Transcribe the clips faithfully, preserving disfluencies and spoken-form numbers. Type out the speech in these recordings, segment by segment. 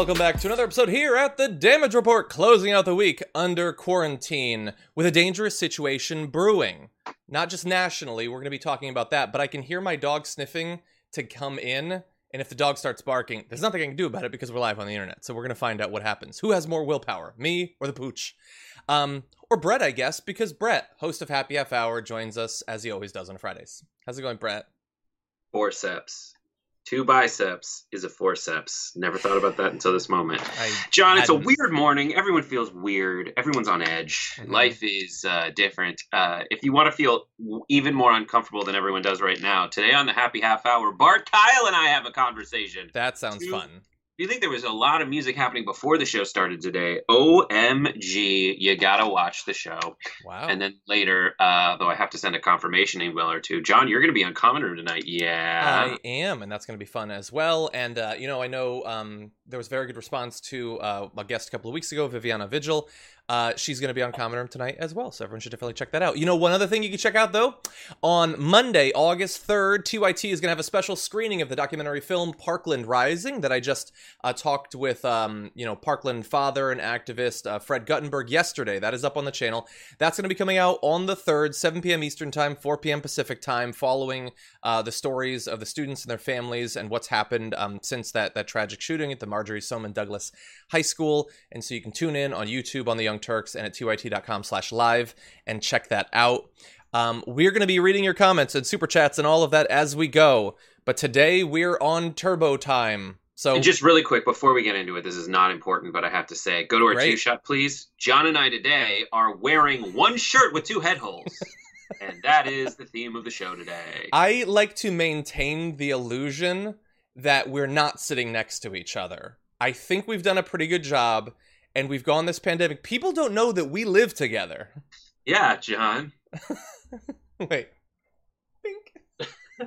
welcome back to another episode here at the Damage Report, closing out the week under quarantine with a dangerous situation brewing. Not just nationally, we're going to be talking about that, but I can hear my dog sniffing to come in, and if the dog starts barking, there's nothing I can do about it because we're live on the internet, so we're going to find out what happens. Who has more willpower, me or the pooch? Um, or Brett, I guess, because Brett, host of Happy Half Hour, joins us as he always does on Fridays. How's it going, Brett? Forceps. Two biceps is a forceps. Never thought about that until this moment. I John, it's hadn't. a weird morning. Everyone feels weird. Everyone's on edge. Mhm. Life is uh, different. Uh, if you want to feel w- even more uncomfortable than everyone does right now, today on the Happy Half Hour, Bart Kyle and I have a conversation. That sounds Two- fun. Do you think there was a lot of music happening before the show started today? O M G, you gotta watch the show. Wow. And then later, uh, though I have to send a confirmation email or two. John, you're going to be on Common Room tonight. Yeah. I am, and that's going to be fun as well. And, uh, you know, I know um, there was very good response to uh, my guest a couple of weeks ago, Viviana Vigil. Uh, she's going to be on Common Room tonight as well, so everyone should definitely check that out. You know, one other thing you can check out, though, on Monday, August third, T Y T is going to have a special screening of the documentary film Parkland Rising that I just uh, talked with, um, you know, Parkland father and activist uh, Fred Guttenberg yesterday. That is up on the channel. That's going to be coming out on the third, seven p.m. Eastern Time, four p.m. Pacific Time, following uh, the stories of the students and their families and what's happened um, since that, that tragic shooting at the Marjorie Stoneman Douglas High School. And so you can tune in on YouTube on the Young Turks and at T Y T dot com slash live and check that out. Um, we're going to be reading your comments and super chats and all of that as we go. But today we're on turbo time. So And just really quick, before we get into it, this is not important, but I have to say, go to our Great. two-shot, please. John and I today are wearing one shirt with two head holes. And that is the theme of the show today. I like to maintain the illusion that we're not sitting next to each other. I think we've done a pretty good job, and we've gone this pandemic. People don't know that we live together. Yeah, John. Wait. Bink.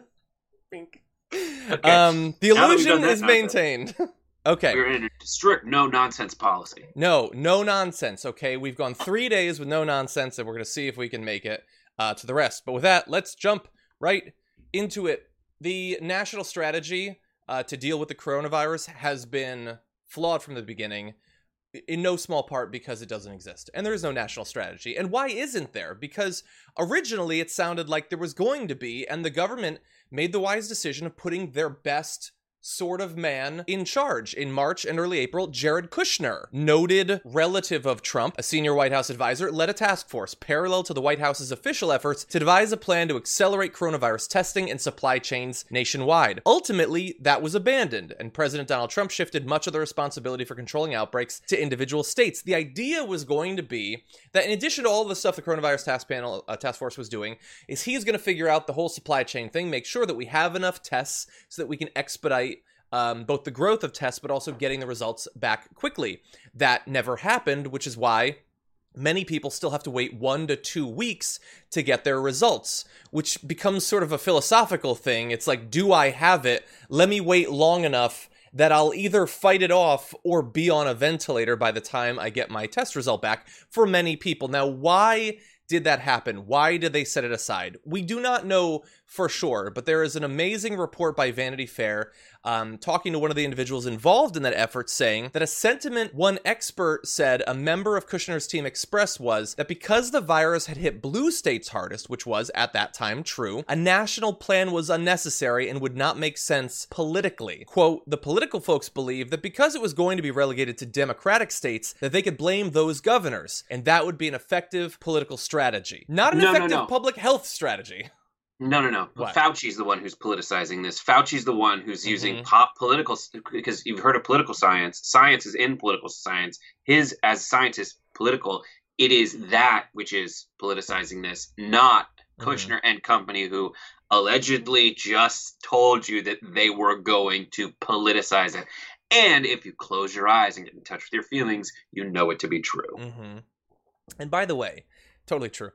Bink. Okay. Um, the Now that we've done illusion that is nonsense. maintained. Okay. We're in a strict no-nonsense policy. No, no nonsense, okay? We've gone three days with no nonsense, and we're going to see if we can make it uh, to the rest. But with that, let's jump right into it. The national strategy uh, to deal with the coronavirus has been flawed from the beginning, in no small part because it doesn't exist. And there is no national strategy. And why isn't there? Because originally it sounded like there was going to be, and the government made the wise decision of putting their best sort of man in charge. In March and early April, Jared Kushner, noted relative of Trump, a senior White House advisor, led a task force parallel to the White House's official efforts to devise a plan to accelerate coronavirus testing and supply chains nationwide. Ultimately, that was abandoned, and President Donald Trump shifted much of the responsibility for controlling outbreaks to individual states. The idea was going to be that in addition to all the stuff the coronavirus task panel uh, task force was doing, is he's going to figure out the whole supply chain thing, make sure that we have enough tests so that we can expedite Um, both the growth of tests, but also getting the results back quickly. That never happened, which is why many people still have to wait one to two weeks to get their results, which becomes sort of a philosophical thing. It's like, do I have it? Let me wait long enough that I'll either fight it off or be on a ventilator by the time I get my test result back for many people. Now, why did that happen? Why did they set it aside? We do not know for sure, but there is an amazing report by Vanity Fair um, talking to one of the individuals involved in that effort, saying that a sentiment one expert said a member of Kushner's team expressed was that because the virus had hit blue states hardest, which was at that time true, a national plan was unnecessary and would not make sense politically. Quote, the political folks believe that because it was going to be relegated to Democratic states, that they could blame those governors, and that would be an effective political strategy. Not an No, no, effective no. public health strategy. No, no, no. What? Fauci's the one who's politicizing this. Fauci's the one who's using Mhm. pop political, because you've heard of political science. Science is in political science. His, as a scientist, political. It is that which is politicizing this, not Mhm. Kushner and company, who allegedly just told you that they were going to politicize it. And if you close your eyes and get in touch with your feelings, you know it to be true. Mm-hmm. And by the way, totally true.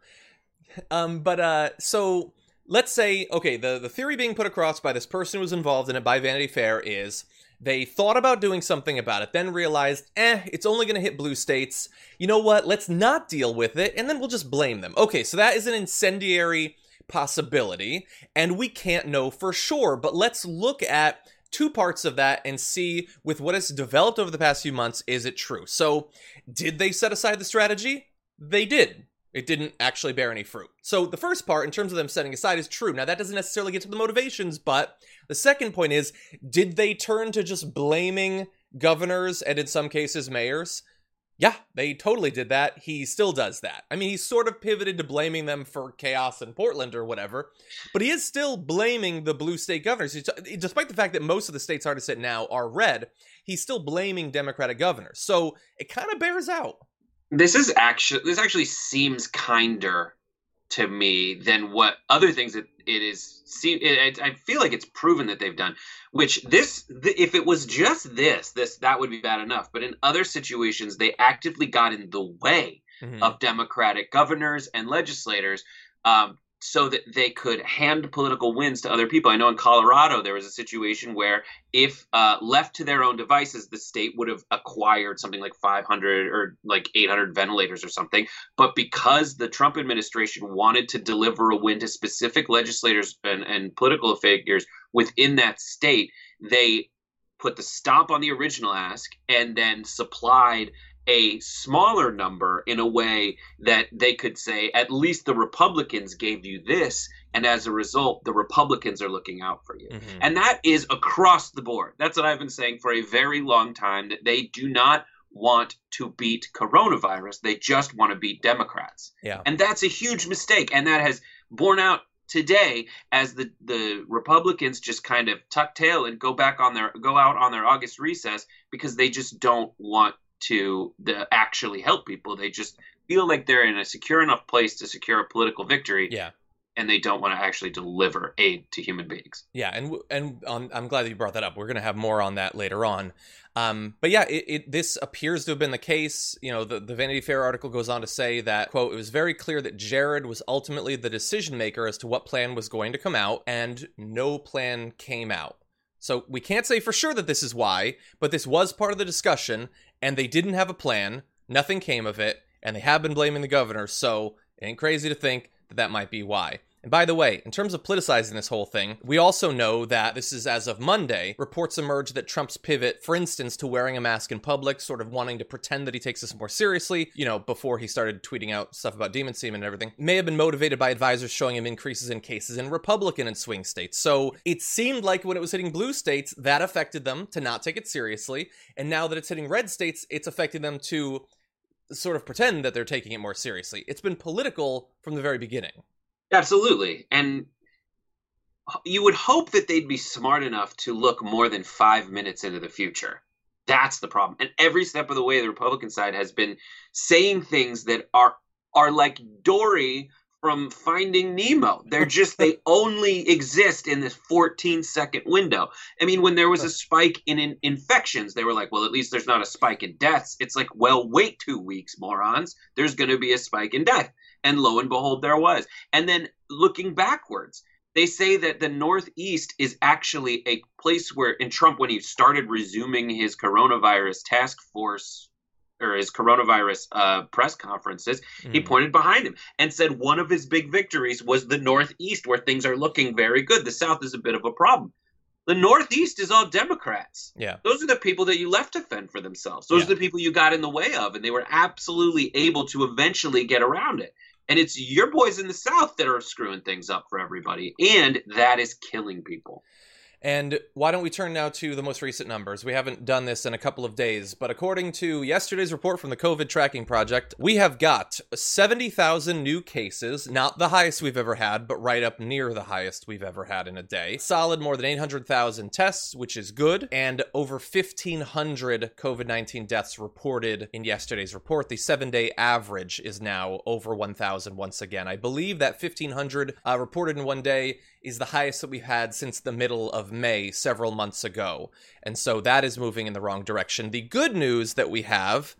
Um, but uh, so let's say, okay, the, the theory being put across by this person who was involved in it by Vanity Fair is they thought about doing something about it, then realized, eh, it's only going to hit blue states. You know what? Let's not deal with it, and then we'll just blame them. Okay, so that is an incendiary possibility, and we can't know for sure, but let's look at two parts of that and see, with what has developed over the past few months, is it true? So, did they set aside the strategy? They did. It didn't actually bear any fruit. So the first part, in terms of them setting aside, is true. Now, that doesn't necessarily get to the motivations, but the second point is, did they turn to just blaming governors and, in some cases, mayors? Yeah, they totally did that. He still does that. I mean, he's sort of pivoted to blaming them for chaos in Portland or whatever, but he is still blaming the blue state governors. Despite the fact that most of the states hard to sit now are red, he's still blaming Democratic governors. So it kind of bears out. This is actually this actually seems kinder to me than what other things that it is. See, it, I feel like it's proven that they've done. Which this, if it was just this, this that would be bad enough. But in other situations, they actively got in the way mm-hmm. of Democratic governors and legislators, um, so that they could hand political wins to other people. I know in Colorado there was a situation where if uh, left to their own devices, the state would have acquired something like five hundred or like eight hundred ventilators or something. But because the Trump administration wanted to deliver a win to specific legislators and, and political figures within that state, they put the stop on the original ask and then supplied a smaller number in a way that they could say, at least the Republicans gave you this, and as a result, the Republicans are looking out for you. Mm-hmm. And that is across the board. That's what I've been saying for a very long time, that they do not want to beat coronavirus. They just want to beat Democrats. Yeah. And that's a huge mistake. And that has borne out today as the, the Republicans just kind of tuck tail and go back on their go out on their August recess because they just don't want to the actually help people. They just feel like they're in a secure enough place to secure a political victory. Yeah. And they don't want to actually deliver aid to human beings. Yeah, and and um, I'm glad that you brought that up. We're going to have more on that later on. Um, but yeah, it, it this appears to have been the case. You know, the, the Vanity Fair article goes on to say that, quote, it was very clear that Jared was ultimately the decision maker as to what plan was going to come out, and no plan came out. So we can't say for sure that this is why, but this was part of the discussion, and they didn't have a plan, nothing came of it, and they have been blaming the governor, so it ain't crazy to think that that might be why. And by the way, in terms of politicizing this whole thing, we also know that this is as of Monday, reports emerge that Trump's pivot, for instance, to wearing a mask in public, sort of wanting to pretend that he takes this more seriously, you know, before he started tweeting out stuff about demon semen and everything, may have been motivated by advisors showing him increases in cases in Republican and swing states. So it seemed like when it was hitting blue states, that affected them to not take it seriously. And now that it's hitting red states, it's affecting them to sort of pretend that they're taking it more seriously. It's been political from the very beginning. Absolutely. And you would hope that they'd be smart enough to look more than five minutes into the future. That's the problem. And every step of the way, the Republican side has been saying things that are are like Dory from Finding Nemo. They're just, they only exist in this fourteen second window. I mean, when there was a spike in, in infections, they were like, well, at least there's not a spike in deaths. It's like, well, wait two weeks, morons. There's going to be a spike in death. And lo and behold, there was. And then looking backwards, they say that the Northeast is actually a place where, in Trump, when he started resuming his coronavirus task force or his coronavirus uh, press conferences, mm. he pointed behind him and said one of his big victories was the Northeast, where things are looking very good. The South is a bit of a problem. The Northeast is all Democrats. Yeah. Those are the people that you left to fend for themselves. Those yeah. are the people you got in the way of, and they were absolutely able to eventually get around it. And it's your boys in the South that are screwing things up for everybody. And that is killing people. And why don't we turn now to the most recent numbers? We haven't done this in a couple of days, but according to yesterday's report from the COVID Tracking Project, we have got seventy thousand new cases, not the highest we've ever had, but right up near the highest we've ever had in a day. Solid more than eight hundred thousand tests, which is good, and over fifteen hundred COVID nineteen deaths reported in yesterday's report. The seven-day average is now over one thousand once again. I believe that fifteen hundred uh, reported in one day is the highest that we've had since the middle of May several months ago. And so that is moving in the wrong direction. The good news that we have,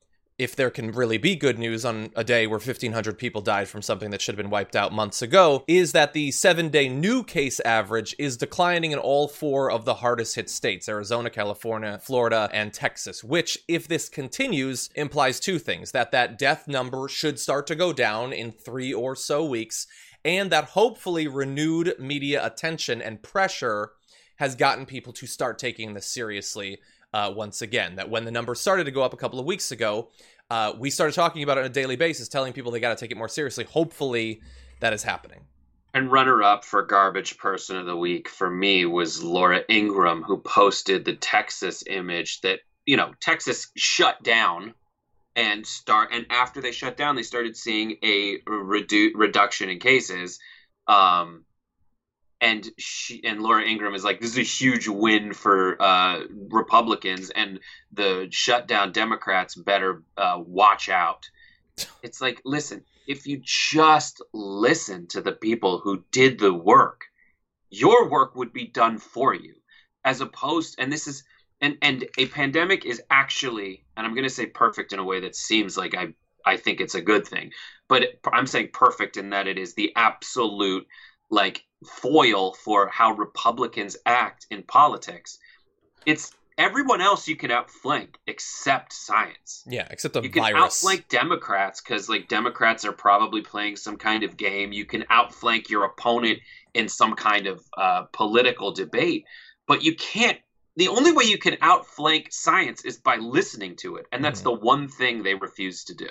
if there can really be good news on a day where fifteen hundred people died from something that should have been wiped out months ago, is that the seven-day new case average is declining in all four of the hardest hit states, Arizona, California, Florida, and Texas, which, if this continues, implies two things: that that death number should start to go down in three or so weeks, and that hopefully renewed media attention and pressure has gotten people to start taking this seriously uh, once again. That when the numbers started to go up a couple of weeks ago, uh, we started talking about it on a daily basis, telling people they got to take it more seriously. Hopefully that is happening. And runner-up for Garbage Person of the Week for me was Laura Ingraham, who posted the Texas image that, you know, Texas shut down and start. And after they shut down, they started seeing a redu- reduction in cases. Um, and she and Laura Ingraham is like, this is a huge win for uh, Republicans, and the shutdown Democrats better uh, watch out. It's like, listen, if you just listen to the people who did the work, your work would be done for you, as opposed, and this is, and, and a pandemic is actually, and I'm going to say perfect in a way that seems like I, I think it's a good thing, but it, I'm saying perfect in that it is the absolute, like, foil for how Republicans act in politics. It's everyone else you can outflank except science. Yeah, except the you can virus. outflank Democrats because, like, Democrats are probably playing some kind of game. You can outflank your opponent in some kind of uh, political debate, but you can't. The only way you can outflank science is by listening to it, and that's mm-hmm. the one thing they refuse to do.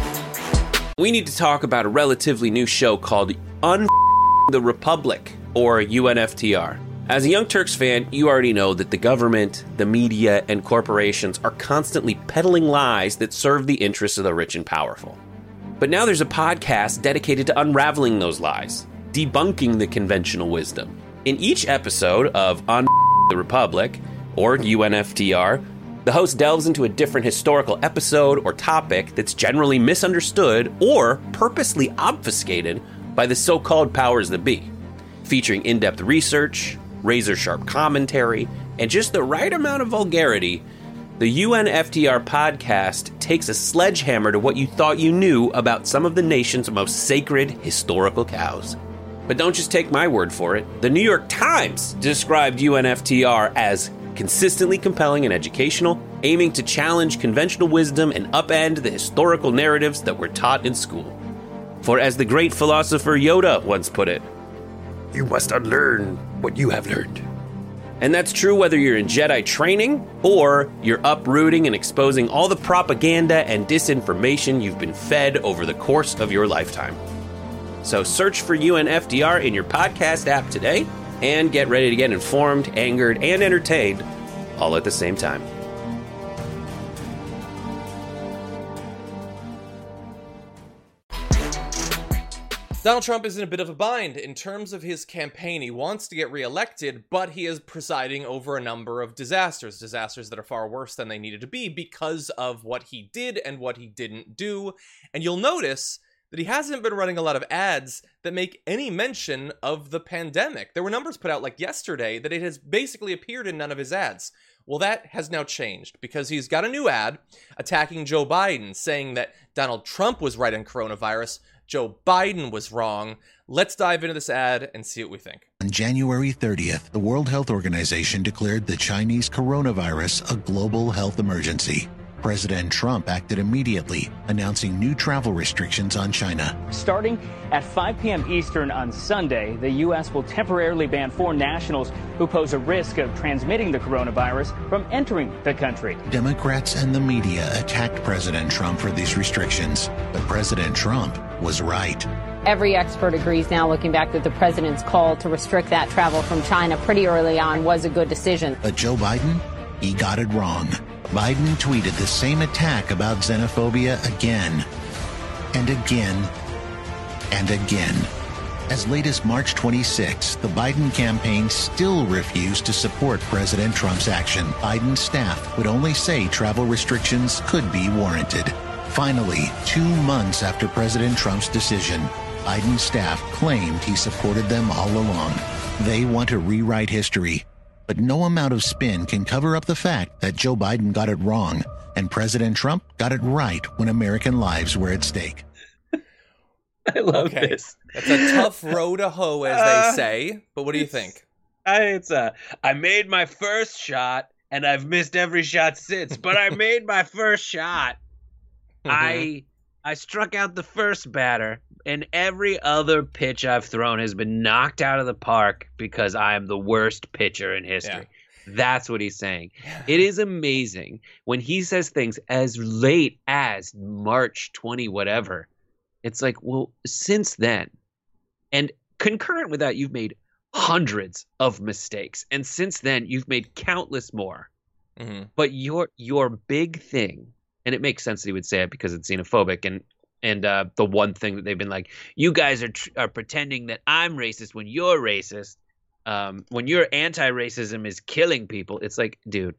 We need to talk about a relatively new show called Un the Republic, or U N F T R. As a Young Turks fan, you already know that the government, the media, and corporations are constantly peddling lies that serve the interests of the rich and powerful. But now there's a podcast dedicated to unraveling those lies, debunking the conventional wisdom. In each episode of Un the Republic, or U N F T R, the host delves into a different historical episode or topic that's generally misunderstood or purposely obfuscated by the so-called powers that be, featuring in-depth research, razor-sharp commentary, and just the right amount of vulgarity. The U N F T R podcast takes a sledgehammer to what you thought you knew about some of the nation's most sacred historical cows. But don't just take my word for it. The New York Times described U N F T R as consistently compelling and educational, aiming to challenge conventional wisdom and upend the historical narratives that were taught in school. For as the great philosopher Yoda once put it, you must unlearn what you have learned. And that's true whether you're in Jedi training or you're uprooting and exposing all the propaganda and disinformation you've been fed over the course of your lifetime. So search for U N F T R in your podcast app today and get ready to get informed, angered, and entertained all at the same time. Donald Trump is in a bit of a bind in terms of his campaign. He wants to get reelected, but he is presiding over a number of disasters, disasters that are far worse than they needed to be because of what he did and what he didn't do. And you'll notice that he hasn't been running a lot of ads that make any mention of the pandemic. There were numbers put out like yesterday that it has basically appeared in none of his ads. Well, that has now changed because he's got a new ad attacking Joe Biden, saying that Donald Trump was right on coronavirus, Joe Biden was wrong. Let's dive into this ad and see what we think. On January thirtieth, the World Health Organization declared the Chinese coronavirus a global health emergency. President Trump acted immediately, announcing new travel restrictions on China. Starting at five p.m. Eastern on Sunday, the U S will temporarily ban foreign nationals who pose a risk of transmitting the coronavirus from entering the country. Democrats and the media attacked President Trump for these restrictions, but President Trump was right. Every expert agrees now, looking back, that the president's call to restrict that travel from China pretty early on was a good decision. But Joe Biden, he got it wrong. Biden tweeted the same attack about xenophobia again, and again, and again. As late as March twenty-sixth, the Biden campaign still refused to support President Trump's action. Biden's staff would only say travel restrictions could be warranted. Finally, two months after President Trump's decision, Biden's staff claimed he supported them all along. They want to rewrite history. But no amount of spin can cover up the fact that Joe Biden got it wrong and President Trump got it right when American lives were at stake. I love okay. this. That's a tough row to hoe, as uh, they say. But what do you think? I, it's a, I made my first shot, and I've missed every shot since. But I made my first shot. I I struck out the first batter. and every other pitch I've thrown has been knocked out of the park because I am the worst pitcher in history. Yeah. That's what he's saying. It is amazing when he says things as late as March twentieth, whatever. It's like, well, since then, and concurrent with that, you've made hundreds of mistakes. And since then, you've made countless more. Mm-hmm. But your your big thing, and it makes sense that he would say it because it's xenophobic, and and uh, the one thing that they've been like, you guys are tr- are pretending that I'm racist when you're racist, um, when your anti-racism is killing people. It's like, dude,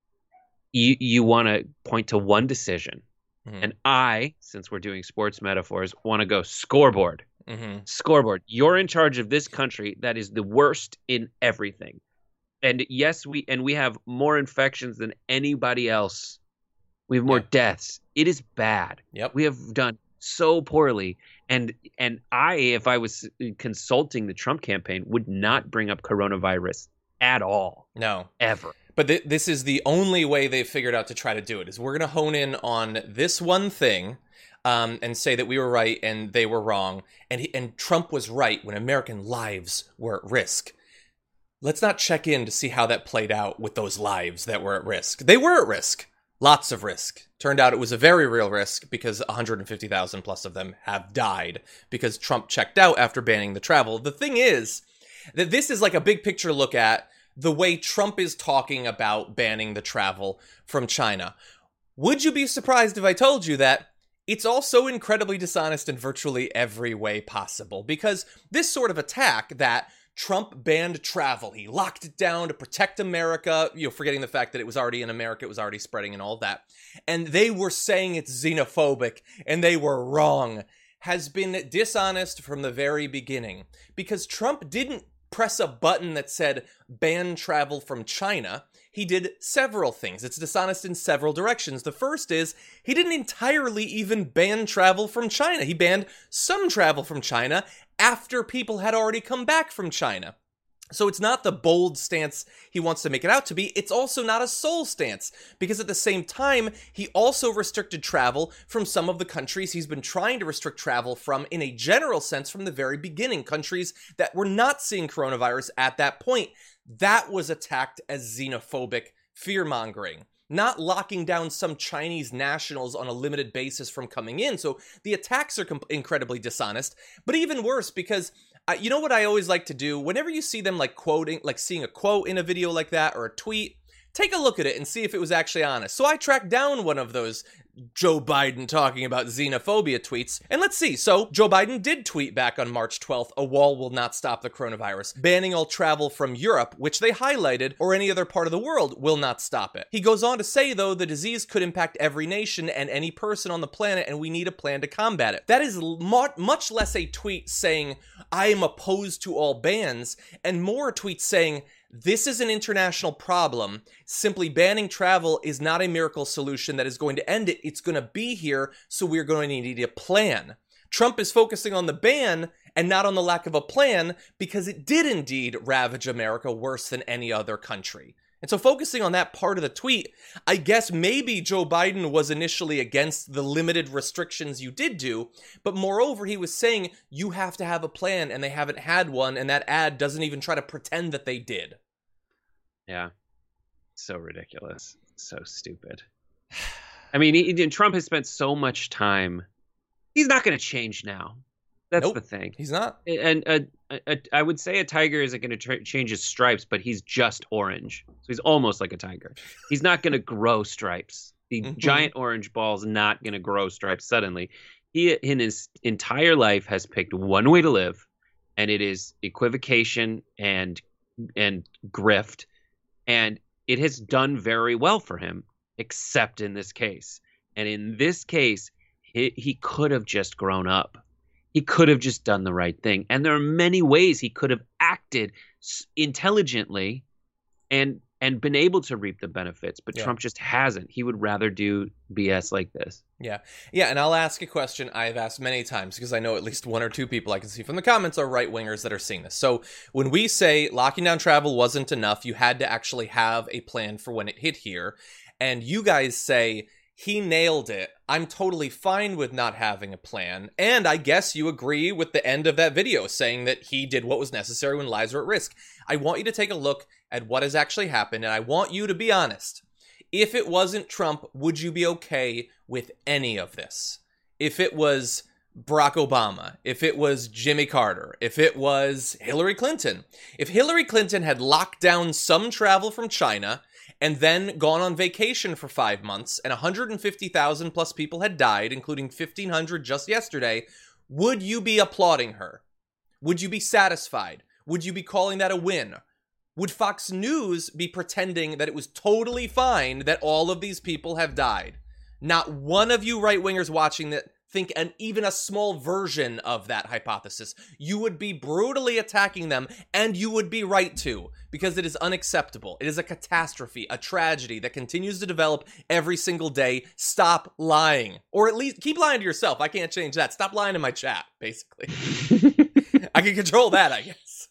you you want to point to one decision, mm-hmm. and I, since we're doing sports metaphors, want to go scoreboard. Mm-hmm. Scoreboard. You're in charge of this country that is the worst in everything. And yes, we and we have more infections than anybody else. We have more yeah. deaths. It is bad. Yep. We have done so poorly. And and I, if I was consulting the Trump campaign, would not bring up coronavirus at all. No. Ever. But th- this is the only way they've figured out to try to do it, is we're going to hone in on this one thing. Um, and say that we were right and they were wrong, and he, and Trump was right when American lives were at risk. Let's not check in to see how that played out with those lives that were at risk. They were at risk. Lots of risk. Turned out it was a very real risk because one hundred fifty thousand plus of them have died because Trump checked out after banning the travel. The thing is that this is like a big picture look at the way Trump is talking about banning the travel from China. Would you be surprised if I told you that it's also incredibly dishonest in virtually every way possible? Because this sort of attack that Trump banned travel, he locked it down to protect America, you know, forgetting the fact that it was already in America, it was already spreading and all that, and they were saying it's xenophobic, and they were wrong, has been dishonest from the very beginning. Because Trump didn't press a button that said ban travel from China. He did several things. It's dishonest in several directions. The first is he didn't entirely even ban travel from China. He banned some travel from China after people had already come back from China. So it's not the bold stance he wants to make it out to be. It's also not a sole stance, because at the same time, he also restricted travel from some of the countries he's been trying to restrict travel from in a general sense from the very beginning, countries that were not seeing coronavirus at that point. That was attacked as xenophobic fear-mongering, not locking down some Chinese nationals on a limited basis from coming in. So the attacks are comp- incredibly dishonest, but even worse, because Uh, you know what I always like to do? Whenever you see them like quoting, like seeing a quote in a video like that or a tweet, take a look at it and see if it was actually honest. So I tracked down one of those Joe Biden talking about xenophobia tweets, and let's see. So Joe Biden did tweet back on March twelfth, a wall will not stop the coronavirus. Banning all travel from Europe, which they highlighted, or any other part of the world will not stop it. He goes on to say, though, the disease could impact every nation and any person on the planet, and we need a plan to combat it. That is mo- much less a tweet saying, I am opposed to all bans, and more a tweet saying, this is an international problem. Simply banning travel is not a miracle solution that is going to end it. It's going to be here, so we're going to need a plan. Trump is focusing on the ban and not on the lack of a plan, because it did indeed ravage America worse than any other country. And so focusing on that part of the tweet, I guess maybe Joe Biden was initially against the limited restrictions you did do, but moreover, he was saying you have to have a plan, and they haven't had one, and that ad doesn't even try to pretend that they did. Yeah. So ridiculous. So stupid. I mean, he, Trump has spent so much time. He's not going to change now. That's nope, the thing. He's not. And uh, uh, I would say a tiger isn't going to tra- change his stripes, but he's just orange. So he's almost like a tiger. He's not going to grow stripes. The mm-hmm. giant orange ball's not going to grow stripes suddenly. He, in his entire life, has picked one way to live, and it is equivocation and and grift. And it has done very well for him, except in this case. And in this case, he, he could have just grown up. He could have just done the right thing. And there are many ways he could have acted intelligently and and been able to reap the benefits. But yeah. Trump just hasn't. He would rather do B S like this. Yeah. Yeah, and I'll ask a question I've asked many times, because I know at least one or two people I can see from the comments are right-wingers that are seeing this. So when we say locking down travel wasn't enough, you had to actually have a plan for when it hit here. And you guys say He nailed it. I'm totally fine with not having a plan. And I guess you agree with the end of that video saying that he did what was necessary when lives were at risk. I want you to take a look at what has actually happened, and I want you to be honest. If it wasn't Trump, would you be okay with any of this? If it was Barack Obama, if it was Jimmy Carter, if it was Hillary Clinton, if Hillary Clinton had locked down some travel from China and then gone on vacation for five months and one hundred fifty thousand plus people had died, including fifteen hundred just yesterday, would you be applauding her? Would you be satisfied? Would you be calling that a win? Would Fox News be pretending that it was totally fine that all of these people have died? Not one of you right-wingers watching that think an even a small version of that hypothesis. You would be brutally attacking them, and you would be right to, because it is unacceptable. It is a catastrophe, a tragedy that continues to develop every single day. Stop lying. Or at least keep lying to yourself. I can't change that. Stop lying in my chat, basically. I can control that, I guess.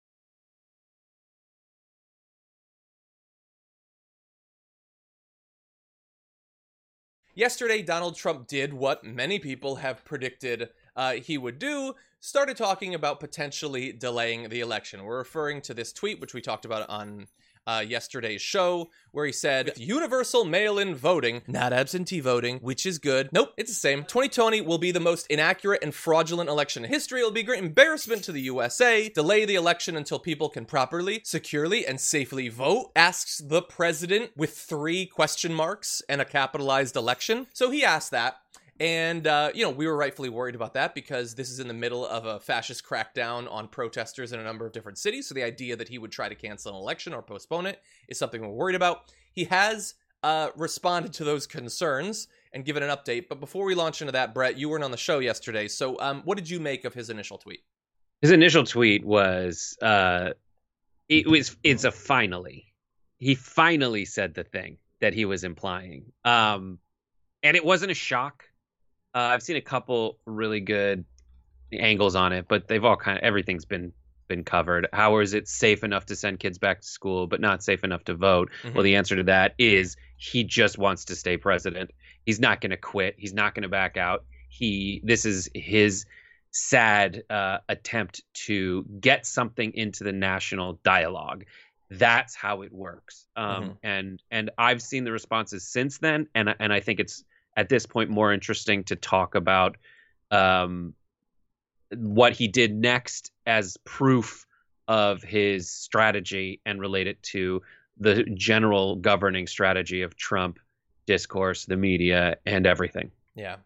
Yesterday, Donald Trump did what many people have predicted uh, he would do, started talking about potentially delaying the election. We're referring to this tweet, which we talked about on uh, yesterday's show, where he said, universal mail-in voting, not absentee voting, which is good. Nope, it's the same. twenty twenty will be the most inaccurate and fraudulent election in history. It'll be a great embarrassment to the U S A. Delay the election until people can properly, securely, and safely vote, asks the president with three question marks and a capitalized election. So he asked that. And, uh, you know, we were rightfully worried about that because this is in the middle of a fascist crackdown on protesters in a number of different cities. So the idea that he would try to cancel an election or postpone it is something we're worried about. He has uh, responded to those concerns and given an update. But before we launch into that, Brett, you weren't on the show yesterday. So um, what did you make of his initial tweet? His initial tweet was, uh, it was, it's a finally. He finally said the thing that he was implying. Um, and it wasn't a shock. Uh, I've seen a couple really good angles on it, but they've all kind of, everything's been been covered. How is it safe enough to send kids back to school, but not safe enough to vote? Mm-hmm. Well, the answer to that is he just wants to stay president. He's not going to quit. He's not going to back out. He, this is his sad uh, attempt to get something into the national dialogue. That's how it works. Um, mm-hmm. And and I've seen the responses since then, and and I think it's at this point more interesting to talk about um, what he did next as proof of his strategy and relate it to the general governing strategy of Trump, discourse, the media, and everything. Yeah.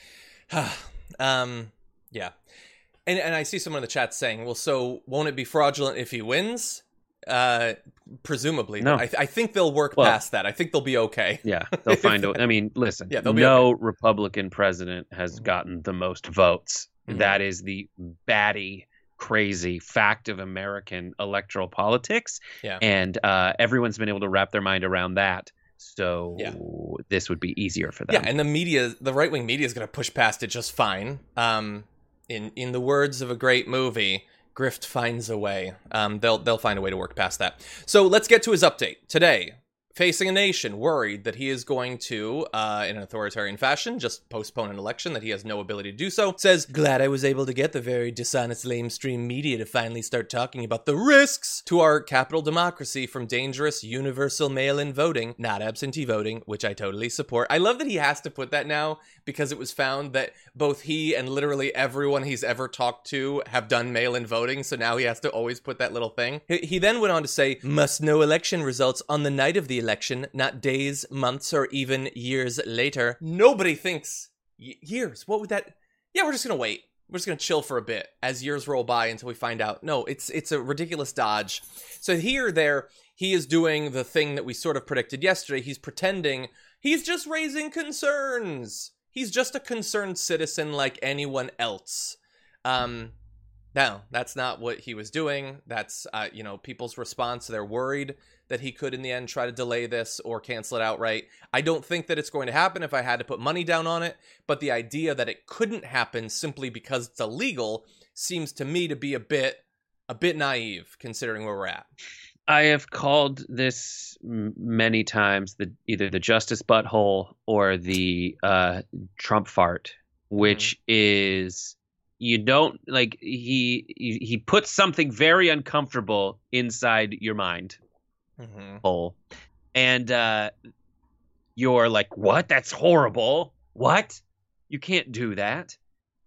um, yeah. And and I see someone in the chat saying, well, so won't it be fraudulent if he wins? Uh, presumably. No. I, th- I think they'll work well, past that. I think they'll be okay. Yeah, they'll find a. I mean, listen, yeah, no okay. Republican president has gotten the most votes. Mm-hmm. That is the batty, crazy fact of American electoral politics. Yeah. And uh, everyone's been able to wrap their mind around that. So yeah. this would be easier for them. Yeah, and the media, the right-wing media is going to push past it just fine. Um, in in the words of a great movie, grift finds a way. Um, they'll they'll find a way to work past that. So let's get to his update today. Facing a nation worried that he is going to, uh, in an authoritarian fashion, just postpone an election, that he has no ability to do so, says, glad I was able to get the very dishonest lamestream media to finally start talking about the risks to our capital democracy from dangerous universal mail-in voting, not absentee voting, which I totally support. I love that he has to put that now because it was found that both he and literally everyone he's ever talked to have done mail-in voting, so now he has to always put that little thing. He then went on to say, must know election results on the night of the election, not days, months, or even years later. Nobody thinks y- years. What would that? Yeah, we're just gonna wait. We're just gonna chill for a bit as years roll by until we find out. No, it's it's a ridiculous dodge. So here, there, he is doing the thing that we sort of predicted yesterday. He's pretending he's just raising concerns. He's just a concerned citizen like anyone else. Um, no, that's not what he was doing. That's uh, you know, people's response. They're worried that he could in the end try to delay this or cancel it outright. I don't think that it's going to happen if I had to put money down on it, but the idea that it couldn't happen simply because it's illegal seems to me to be a bit a bit naive considering where we're at. I have called this m- many times the either the Justice Butthole or the uh, Trump fart, which mm-hmm. is you don't like he he he puts something very uncomfortable inside your mind mm-hmm. hole, and uh, you're like, what? That's horrible. What? You can't do that.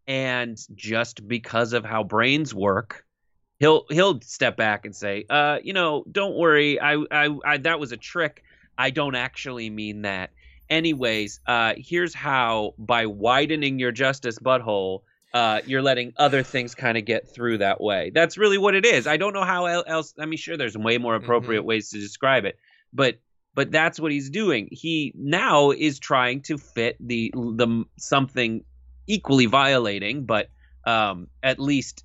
And just because of how brains work, he'll he'll step back and say, uh, you know, don't worry. I, I, I that was a trick. I don't actually mean that. Anyways, uh, here's how, by widening your Justice Butthole, uh, you're letting other things kind of get through that way. That's really what it is. I don't know how else. I mean, sure, there's way more appropriate mm-hmm. ways to describe it, but but that's what he's doing. He now is trying to fit the the something equally violating, but um, at least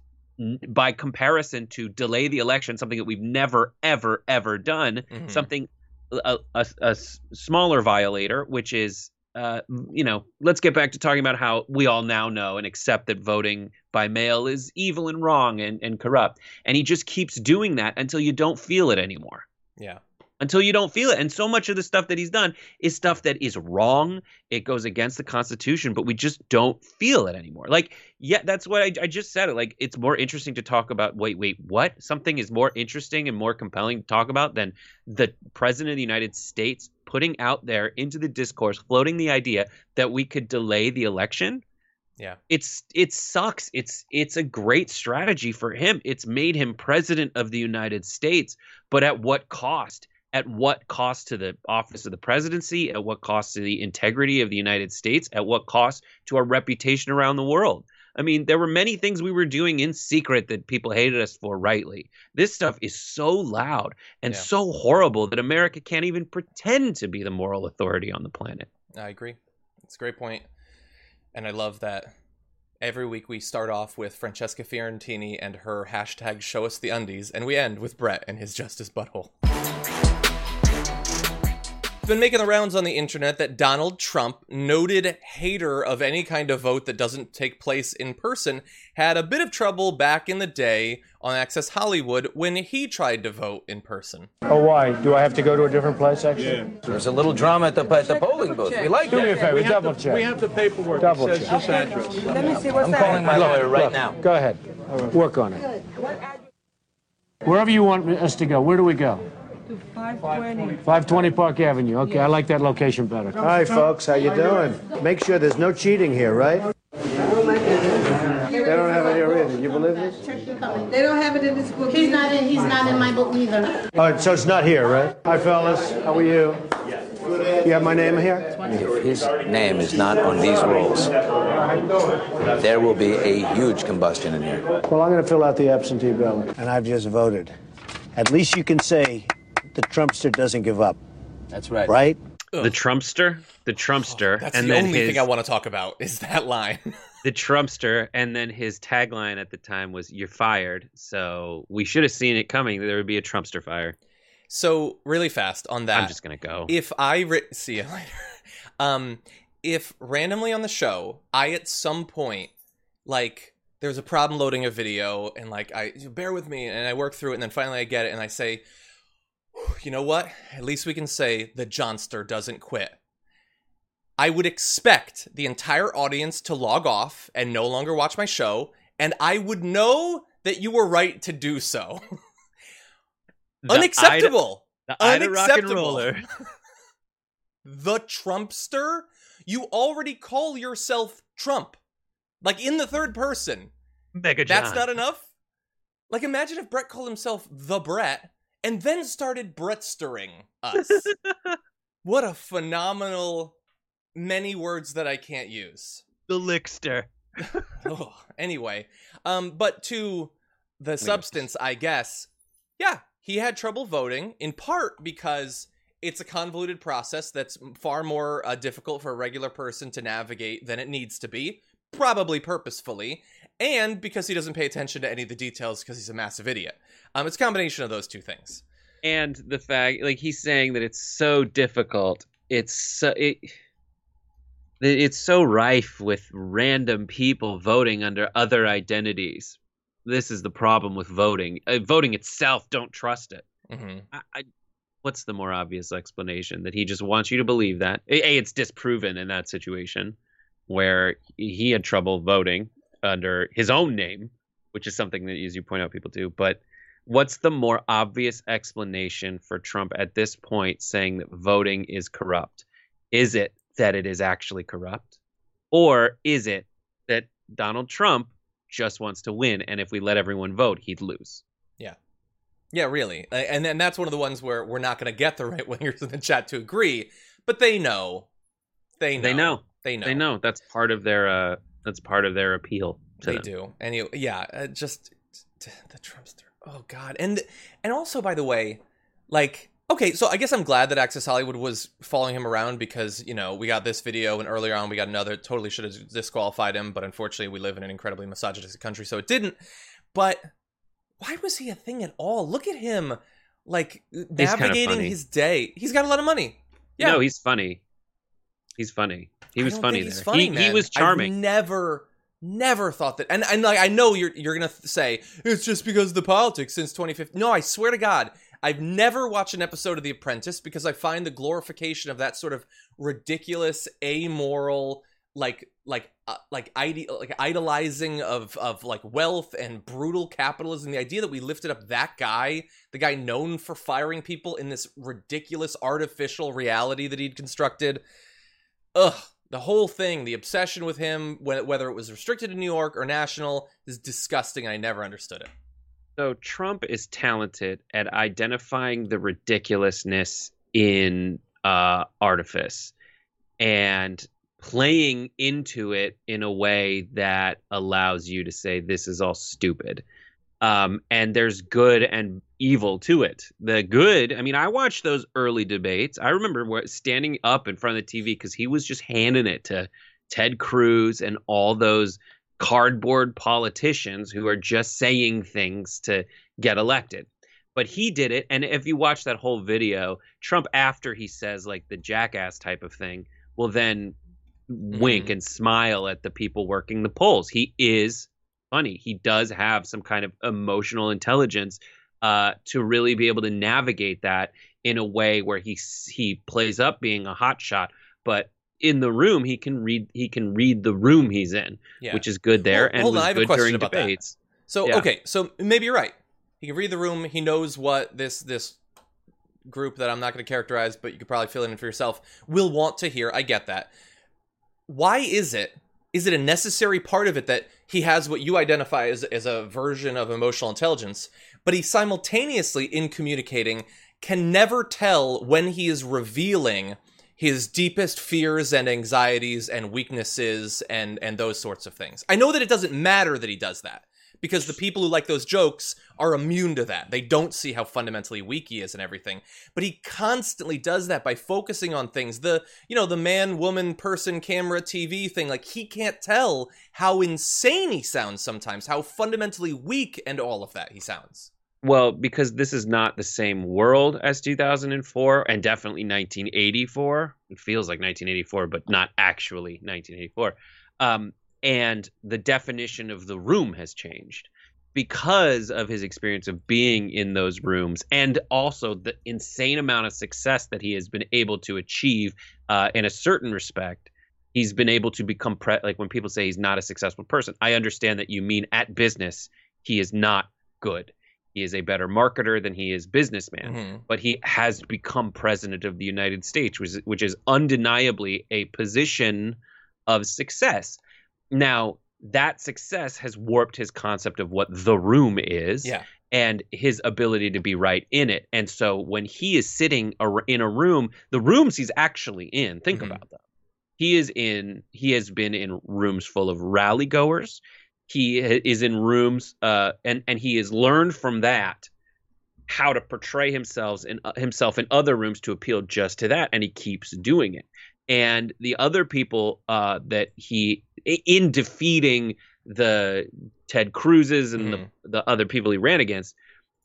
by comparison to delay the election, something that we've never, ever, ever done, mm-hmm. something a, a, a smaller violator, which is, uh, you know, let's get back to talking about how we all now know and accept that voting by mail is evil and wrong and, and corrupt. And he just keeps doing that until you don't feel it anymore. Yeah. Until you don't feel it. And so much of the stuff that he's done is stuff that is wrong. It goes against the Constitution, but we just don't feel it anymore. Like, yeah, that's what I, I just said. It. Like, it's more interesting to talk about. Wait, wait, what? Something is more interesting and more compelling to talk about than the president of the United States putting out there into the discourse, floating the idea that we could delay the election. Yeah, it's it sucks. It's it's a great strategy for him. It's made him president of the United States, but at what cost? At what cost to the office of the presidency? At what cost to the integrity of the United States? At what cost to our reputation around the world? I mean, there were many things we were doing in secret that people hated us for rightly. This stuff is so loud and yeah. so horrible that America can't even pretend to be the moral authority on the planet. I agree. It's a great point. And I love that every week we start off with Francesca Fiorentini and her hashtag show us the undies, and we end with Brett and his Justice Butthole. It's been making the rounds on the internet that Donald Trump, noted hater of any kind of vote that doesn't take place in person, had a bit of trouble back in the day on Access Hollywood when he tried to vote in person. Oh, why? Do I have to go to a different place, actually? Yeah. There's a little drama at the, at the polling booth. We like Do that. me a favor, we double the, check. We have the paperwork. Double that says check. this address. Let me see what's I'm that. calling my lawyer right Look, now. Go ahead. Work on it. Wherever you want us to go, where do we go? To five twenty. five twenty Park Avenue. Okay, I like that location better. Hi, folks. How you doing? Make sure there's no cheating here, right? They don't have it here either. You believe this? They don't have it in this book. He's not in. He's not in my book either. Oh, so it's not here, right? Hi, fellas. How are you? You have my name here? If his name is not on these rolls, there will be a huge combustion in here. Well, I'm going to fill out the absentee ballot. And I've just voted. At least you can say the Trumpster doesn't give up. That's right. Right? The Trumpster? The Trumpster. Oh, that's and the then only his, thing I want to talk about is that line. The Trumpster, and then his tagline at the time was, "You're fired." So we should have seen it coming. There would be a Trumpster fire. So really fast on that. I'm just going to go. If I... Ri- see you later. um, if randomly on the show, I at some point, like... there's a problem loading a video, and like, I bear with me, and I work through it, and then finally I get it, and I say, you know what? At least we can say the Johnster doesn't quit. I would expect the entire audience to log off and no longer watch my show, and I would know that you were right to do so. The Unacceptable. Ida, the Ida Unacceptable. Rock and Roller. The Trumpster? You already call yourself Trump. Like, in the third person. Mega John. That's not enough? Like, imagine if Brett called himself The Brett and then started Brettstering us. What a phenomenal many words that I can't use. The Lickster. Oh, anyway, um, but to the substance, I guess, yeah, he had trouble voting, in part because it's a convoluted process that's far more uh, difficult for a regular person to navigate than it needs to be. Probably purposefully, and because he doesn't pay attention to any of the details because he's a massive idiot. Um, it's a combination of those two things. And the fact, like, he's saying that it's so difficult. It's so, it, it's so rife with random people voting under other identities. This is the problem with voting. Uh, voting itself, don't trust it. Mm-hmm. I, I, what's the more obvious explanation? That he just wants you to believe that. A, it's disproven in that situation where he had trouble voting under his own name, which is something that, as you point out, people do. But what's the more obvious explanation for Trump at this point saying that voting is corrupt? Is it that it is actually corrupt? Or is it that Donald Trump just wants to win, and if we let everyone vote, he'd lose? Yeah. Yeah, really. And then that's one of the ones where we're not going to get the right wingers in the chat to agree, but they know. They know. They know. They know. They know. That's part of their uh that's part of their appeal to They them. do. And you, yeah, uh, just the Trumpster. Oh God. And and also, by the way, like, okay, so I guess I'm glad that Access Hollywood was following him around because, you know, we got this video and earlier on we got another, totally should have disqualified him, but unfortunately we live in an incredibly misogynistic country, so it didn't. But why was he a thing at all? Look at him, like, navigating his day. He's got a lot of money. Yeah. No, he's funny. He's funny. He was funny there. He's funny, he, man. he was charming. I've never, never thought that. And, and like, I know you're you're gonna say it's just because of the politics since twenty fifteen. No, I swear to God, I've never watched an episode of The Apprentice because I find the glorification of that sort of ridiculous, amoral, like like uh, like ide- like idolizing of of like wealth and brutal capitalism. The idea that we lifted up that guy, the guy known for firing people in this ridiculous artificial reality that he'd constructed. Ugh. The whole thing, the obsession with him, whether it was restricted to New York or national, is disgusting. I never understood it. So Trump is talented at identifying the ridiculousness in uh, artifice and playing into it in a way that allows you to say this is all stupid. Um, and there's good and evil to it. The good, I mean, I watched those early debates. I remember standing up in front of the T V because he was just handing it to Ted Cruz and all those cardboard politicians who are just saying things to get elected. But he did it. And if you watch that whole video, Trump, after he says like the jackass type of thing, will then mm-hmm. wink and smile at the people working the polls. He is funny. He does have some kind of emotional intelligence uh, to really be able to navigate that in a way where he he plays up being a hotshot, but in the room he can read he can read the room he's in, yeah. which is good there. Well, and hold was on, I have good a question during about debates. That. So yeah. okay, so maybe you're right. He can read the room. He knows what this this group that I'm not going to characterize, but you could probably fill it in for yourself, will want to hear. I get that. Why is it? Is it a necessary part of it that he has what you identify as, as a version of emotional intelligence, but he simultaneously, in communicating, can never tell when he is revealing his deepest fears and anxieties and weaknesses and, and those sorts of things? I know that it doesn't matter that he does that, because the people who like those jokes are immune to that. They don't see how fundamentally weak he is and everything. But he constantly does that by focusing on things. The, you know, the man, woman, person, camera, T V thing. Like, he can't tell how insane he sounds sometimes, how fundamentally weak and all of that he sounds. Well, because this is not the same world as two thousand four and definitely nineteen eighty-four. It feels like nineteen eighty-four, but not actually nineteen eighty-four. Um, And the definition of the room has changed because of his experience of being in those rooms, and also the insane amount of success that he has been able to achieve uh, in a certain respect. He's been able to become pre- like when people say he's not a successful person, I understand that you mean at business, he is not good. He is a better marketer than he is businessman, mm-hmm. but he has become president of the United States, which is, which is undeniably a position of success. Now, that success has warped his concept of what the room is, yeah. and his ability to be right in it. And so when he is sitting in a room, the rooms he's actually in, think mm-hmm. about them. He is in, he has been in rooms full of rally goers. He is in rooms, uh, and, and he has learned from that how to portray himself in, uh, himself in other rooms to appeal just to that, and he keeps doing it. And the other people uh, that he, in defeating the Ted Cruz's and mm. the, the other people he ran against,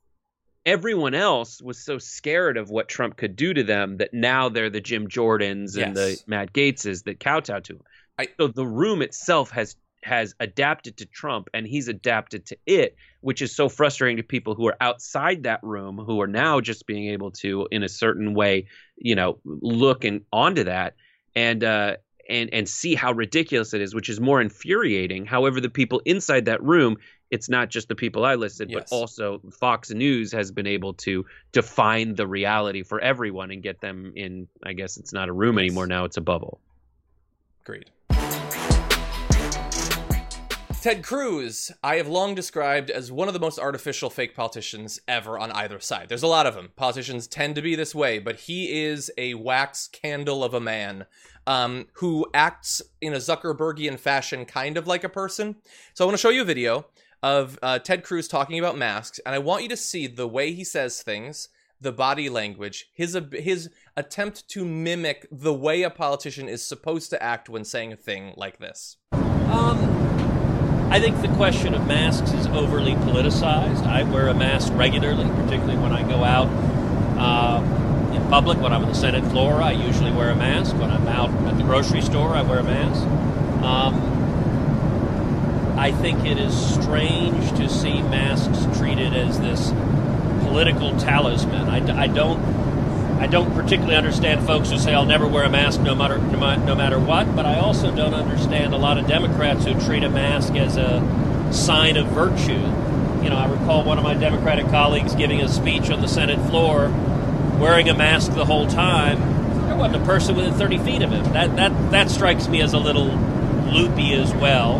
everyone else was so scared of what Trump could do to them that now they're the Jim Jordans and yes. the Matt Gaetzes that kowtow to him. I, so the room itself has has adapted to Trump and he's adapted to it, which is so frustrating to people who are outside that room, who are now just being able to, in a certain way, you know, look and onto that and uh, and and see how ridiculous it is, which is more infuriating. However, the people inside that room, it's not just the people I listed, Yes. but also Fox News has been able to define the reality for everyone and get them in. I guess it's not a room anymore now; it's a bubble. Agreed. Ted Cruz, I have long described as one of the most artificial fake politicians ever on either side. There's a lot of them. Politicians tend to be this way, but he is a wax candle of a man um, who acts in a Zuckerbergian fashion kind of like a person. So I want to show you a video of uh, Ted Cruz talking about masks, and I want you to see the way he says things, the body language, his his attempt to mimic the way a politician is supposed to act when saying a thing like this. Um... I think the question of masks is overly politicized. I wear a mask regularly, particularly when I go out uh, in public. When I'm on the Senate floor, I usually wear a mask. When I'm out at the grocery store, I wear a mask. Um, I think it is strange to see masks treated as this political talisman. I, I don't... I don't particularly understand folks who say I'll never wear a mask no matter no matter what, but I also don't understand a lot of Democrats who treat a mask as a sign of virtue. You know, I recall one of my Democratic colleagues giving a speech on the Senate floor wearing a mask the whole time. There wasn't a person within thirty feet of him. That that that strikes me as a little loopy as well.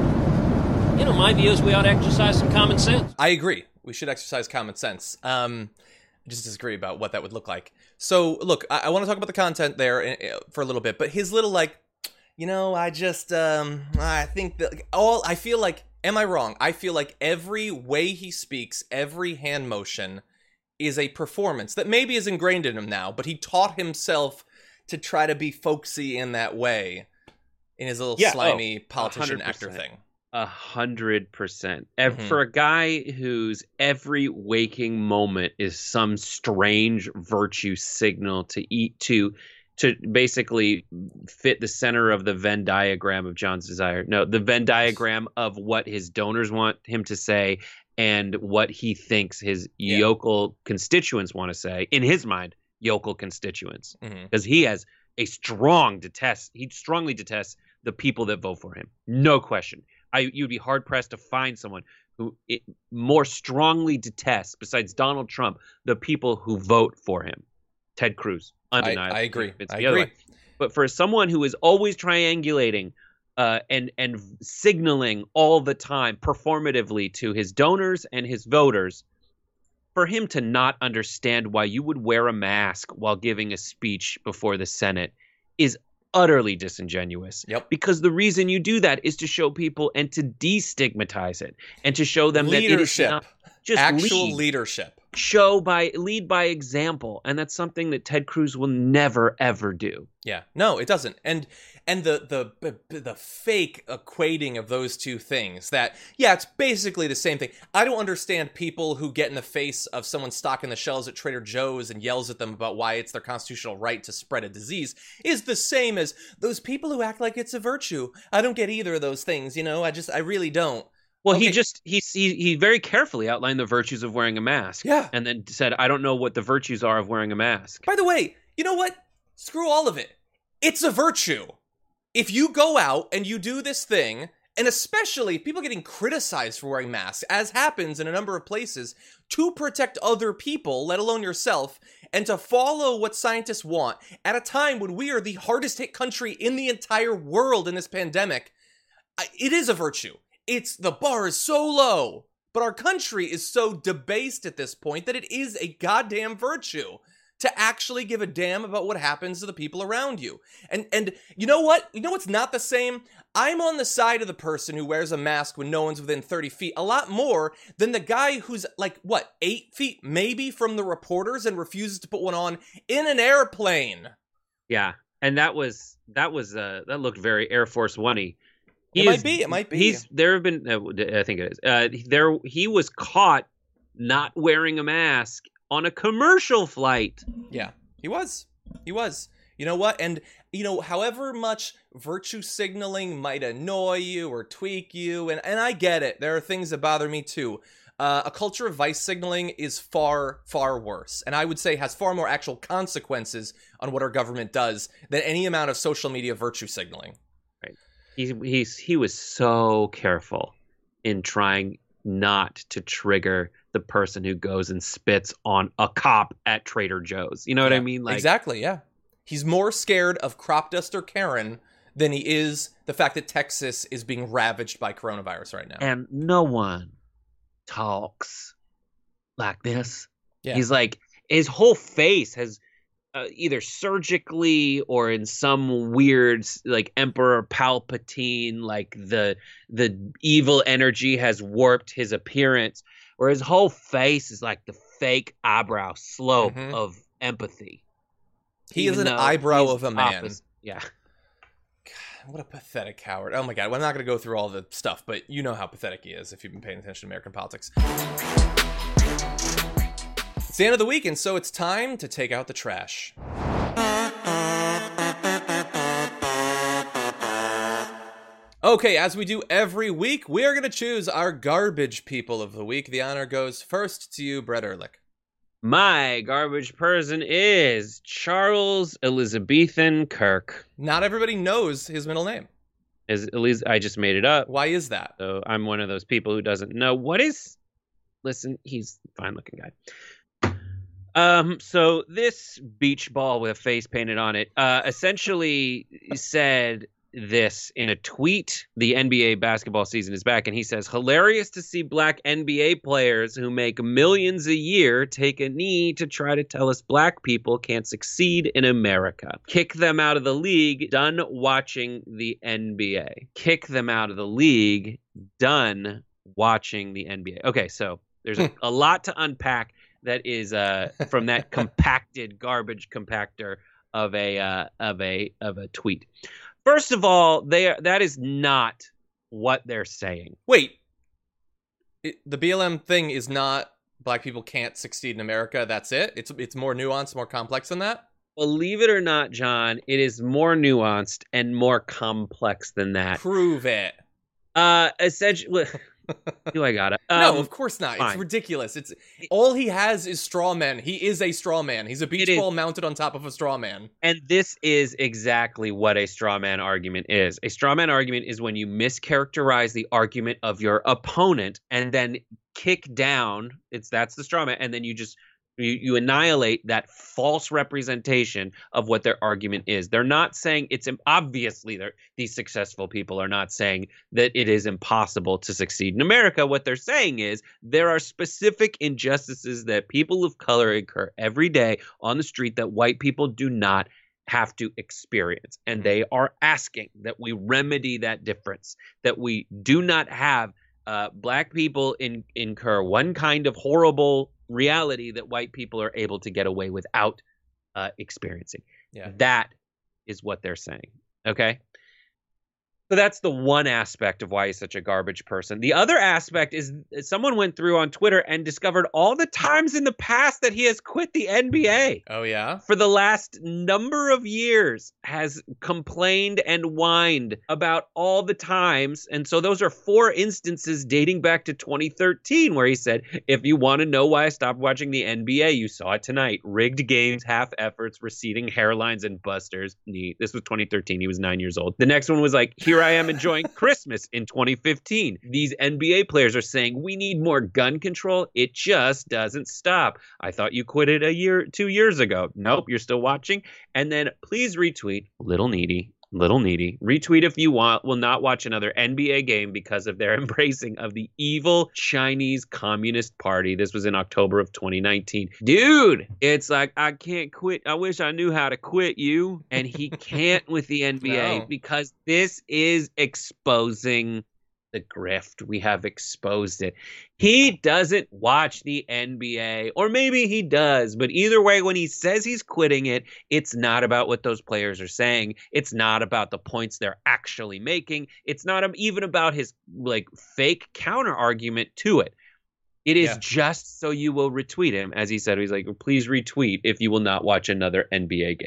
You know, my view is we ought to exercise some common sense. I agree. We should exercise common sense. Um, I just disagree about what that would look like. So, look, I, I want to talk about the content there in, in, for a little bit, but his little, like, you know, I just, um, I think that all, I feel like, am I wrong? I feel like every way he speaks, every hand motion is a performance that maybe is ingrained in him now, but he taught himself to try to be folksy in that way in his little Yeah, slimy oh, politician one hundred percent. actor thing. A hundred percent. Ev- Mhm. For a guy whose every waking moment is some strange virtue signal to eat to, to basically fit the center of the Venn diagram of John's desire. No, the Venn diagram of what his donors want him to say and what he thinks his Yeah. yokel constituents want to say. In his mind, yokel constituents, Mhm. because he has a strong detest. He strongly detests the people that vote for him. No question. I, you'd be hard pressed to find someone who it more strongly detests, besides Donald Trump, the people who vote for him. Ted Cruz, undeniable. I agree. It's I the other agree. way. But for someone who is always triangulating uh, and and signaling all the time performatively to his donors and his voters, for him to not understand why you would wear a mask while giving a speech before the Senate is utterly disingenuous. Yep. Because the reason you do that is to show people and to destigmatize it and to show them that it is Leadership. not just Actual lead. leadership. Show by lead by example, and that's something that Ted Cruz will never ever do. Yeah, no, it doesn't. And and the the the fake equating of those two things, that, yeah, it's basically the same thing. I don't understand people who get in the face of someone stocking the shelves at Trader Joe's and yells at them about why it's their constitutional right to spread a disease, is the same as those people who act like it's a virtue. I don't get either of those things, you know? I just, I really don't. Well, Okay. he just he, he he very carefully outlined the virtues of wearing a mask. Yeah. And then said, I don't know what the virtues are of wearing a mask. By the way, you know what? Screw all of it. It's a virtue. If you go out and you do this thing, and especially people getting criticized for wearing masks, as happens in a number of places, to protect other people, let alone yourself, and to follow what scientists want at a time when we are the hardest hit country in the entire world in this pandemic, I- it is a virtue. It's, the bar is so low, but our country is so debased at this point that it is a goddamn virtue to actually give a damn about what happens to the people around you. And and you know what? You know what's not the same? I'm on the side of the person who wears a mask when no one's within thirty feet a lot more than the guy who's like, what, eight feet maybe from the reporters and refuses to put one on in an airplane. Yeah. And that was that was uh that looked very Air Force One-y. It might be, it might be. He's there have been uh, I think it is. Uh there he was caught not wearing a mask on a commercial flight. Yeah, he was. He was. You know what? And, you know, however much virtue signaling might annoy you or tweak you, and, and I get it. There are things that bother me too. Uh, a culture of vice signaling is far, far worse. And I would say has far more actual consequences on what our government does than any amount of social media virtue signaling. Right. He, he's, he was so careful in trying not to trigger the person who goes and spits on a cop at Trader Joe's. You know what yeah, I mean? Like, exactly, yeah. He's more scared of crop duster Karen than he is the fact that Texas is being ravaged by coronavirus right now. And no one talks like this. Yeah. He's like, his whole face has uh, either surgically or in some weird, like Emperor Palpatine, like the the evil energy has warped his appearance, where his whole face is like the fake eyebrow slope Mhm. of empathy. He is Even an though eyebrow he's of a man. opposite- Yeah. What a pathetic coward. Oh my god, well, I'm not going to go through all the stuff, but you know how pathetic he is if you've been paying attention to American politics. It's the end of the week, and so it's time to take out the trash. Okay, as we do every week, we are going to choose our garbage people of the week. The honor goes first to you, Brett Ehrlich. My garbage person is Charles Elizabethan Kirk. Not everybody knows his middle name. Is Eliz- I just made it up. Why is that? So I'm one of those people who doesn't know. What is... Listen, he's a fine-looking guy. Um, so this beach ball with a face painted on it uh, essentially said this in a tweet. The N B A basketball season is back, and he says, hilarious to see black N B A players who make millions a year take a knee to try to tell us black people can't succeed in America. Kick them out of the league. Done watching the N B A. Kick them out of the league. Done watching the N B A. Okay, so there's a, a lot to unpack that is uh, from that compacted garbage compactor of a uh, of a of a tweet. First of all, they are, that is not what they're saying. Wait, it, the B L M thing is not black people can't succeed in America. That's it? It's it's more nuanced, more complex than that? Believe it or not, John, it is more nuanced and more complex than that. Prove it. Uh, essentially, do I got it? Um, no, of course not. fine. It's ridiculous. It's all he has is straw men. He is a straw man. He's a beach It ball is. mounted on top of a straw man. And this is exactly what a straw man argument is. A straw man argument is when you mischaracterize the argument of your opponent and then kick down. It's that's the straw man, and then you just you, you annihilate that false representation of what their argument is. They're not saying it's im- obviously they're, these successful people are not saying that it is impossible to succeed in America. What they're saying is there are specific injustices that people of color incur every day on the street that white people do not have to experience. And they are asking that we remedy that difference, that we do not have uh, black people in, incur one kind of horrible reality that white people are able to get away without uh, experiencing. Yeah. That is what they're saying. Okay. So that's the one aspect of why he's such a garbage person. The other aspect is someone went through on Twitter and discovered all the times in the past that he has quit the N B A. Oh, yeah? For the last number of years has complained and whined about all the times. And so those are four instances dating back to twenty thirteen where he said, if you want to know why I stopped watching the N B A, you saw it tonight. Rigged games, half efforts, receding hairlines, and busters. Neat. This was twenty thirteen. He was nine years old. The next one was like, here I am enjoying Christmas in twenty fifteen. These N B A players are saying we need more gun control. It just doesn't stop. I thought you quit it a year, two years ago. Nope, you're still watching. And then please retweet Little Needy. Little Needy. Retweet if you want. Will not watch another N B A game because of their embracing of the evil Chinese Communist Party. This was in October of twenty nineteen. Dude, it's like, I can't quit. I wish I knew how to quit you. And he can't with the N B A No. because this is exposing the grift. We have exposed it. He doesn't watch the N B A, or maybe he does, but either way, when he says he's quitting it, it's not about what those players are saying. It's not about the points they're actually making. It's not even about his like fake counter argument to it. It is Yeah. just so you will retweet him. As he said, he's like, please retweet if you will not watch another N B A game.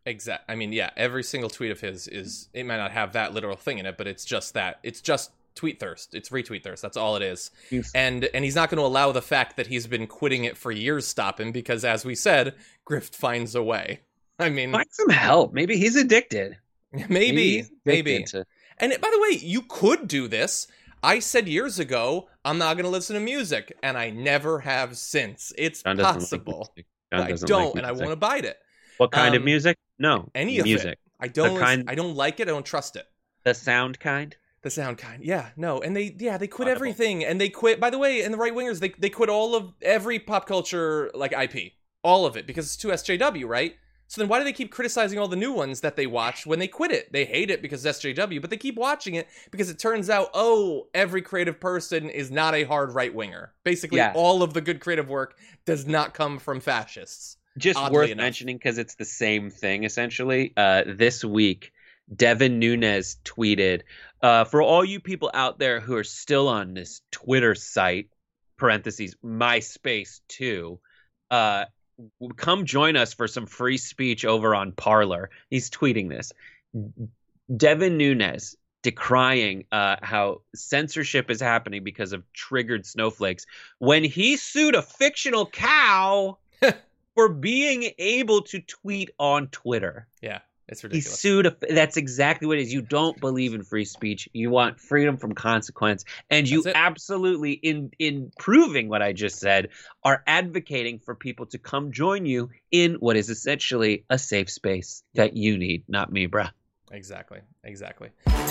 Exact. I mean, yeah, every single tweet of his is, it might not have that literal thing in it, but it's just that. It's just tweet thirst. It's retweet thirst. That's all it is. Yes. And and he's not going to allow the fact that he's been quitting it for years stop him, because as we said, grift finds a way. I mean, find some help. Maybe he's addicted. Maybe, maybe. maybe. To... And by the way, you could do this. I said years ago, I'm not going to listen to music, and I never have since. It's John possible. Like I don't, like and I won't abide it. What kind um, of music? No, any music. Of it. I don't. Kind... I don't like it. I don't trust it. The sound kind. The sound kind. Yeah, no, and they, yeah, they quit Audible. Everything, and they quit. By the way, and the right wingers, they they quit all of every pop culture like I P, all of it, because it's too S J W, right? So then why do they keep criticizing all the new ones that they watch when they quit it? They hate it because it's S J W, but they keep watching it because it turns out, oh, every creative person is not a hard right winger. Basically, yeah. all of the good creative work does not come from fascists. Just worth enough. mentioning because it's the same thing, essentially. Uh, this week, Devin Nunes tweeted, uh, for all you people out there who are still on this Twitter site, parentheses, MySpace too, uh, come join us for some free speech over on Parler. He's tweeting this. Devin Nunes decrying uh, how censorship is happening because of triggered snowflakes when he sued a fictional cow for being able to tweet on Twitter. Yeah, it's ridiculous. He sued. A, that's exactly what it is. You don't believe in free speech. You want freedom from consequence. And you absolutely, in, in proving what I just said, are advocating for people to come join you in what is essentially a safe space that you need, not me, bruh. Exactly. Exactly.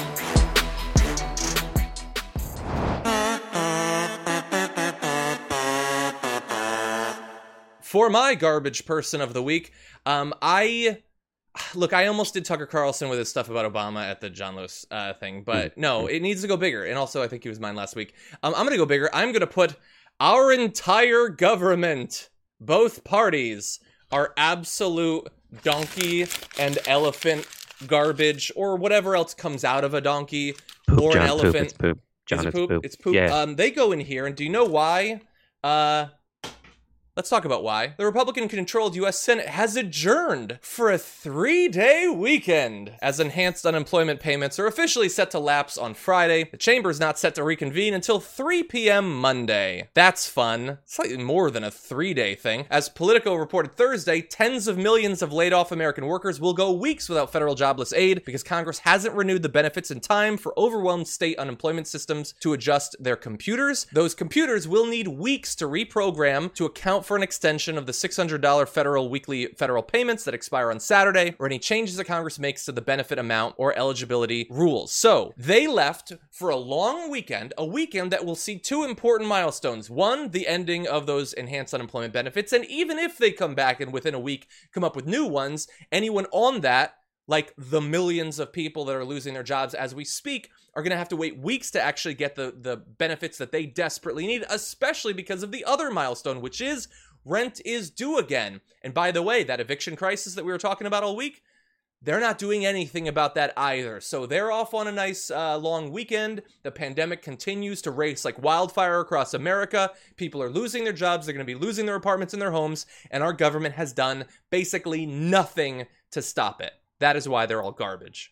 For my garbage person of the week, um, I look. I almost did Tucker Carlson with his stuff about Obama at the John Lewis uh, thing, but no, it needs to go bigger. And also, I think he was mine last week. Um, I'm gonna go bigger. I'm gonna put our entire government, both parties, are absolute donkey and elephant garbage, or whatever else comes out of a donkey poop, or John, an elephant. Poop, it's poop. John, Is it it's poop? poop. It's poop. Yeah. Um, they go in here, and do you know why? Uh. Let's talk about why. The Republican-controlled U S Senate has adjourned for a three-day weekend as enhanced unemployment payments are officially set to lapse on Friday. The chamber is not set to reconvene until three p.m. Monday. That's fun. Slightly more than a three-day thing. As Politico reported Thursday, tens of millions of laid-off American workers will go weeks without federal jobless aid because Congress hasn't renewed the benefits in time for overwhelmed state unemployment systems to adjust their computers. Those computers will need weeks to reprogram to account for an extension of the six hundred dollars federal weekly federal payments that expire on Saturday, or any changes that Congress makes to the benefit amount or eligibility rules. So they left for a long weekend, a weekend that will see two important milestones. One, the ending of those enhanced unemployment benefits, and even if they come back and within a week come up with new ones, anyone on that, like the millions of people that are losing their jobs as we speak, are going to have to wait weeks to actually get the, the benefits that they desperately need, especially because of the other milestone, which is rent is due again. And by the way, that eviction crisis that we were talking about all week, they're not doing anything about that either. So they're off on a nice uh, long weekend. The pandemic continues to race like wildfire across America. People are losing their jobs. They're going to be losing their apartments and their homes. And our government has done basically nothing to stop it. That is why they're all garbage.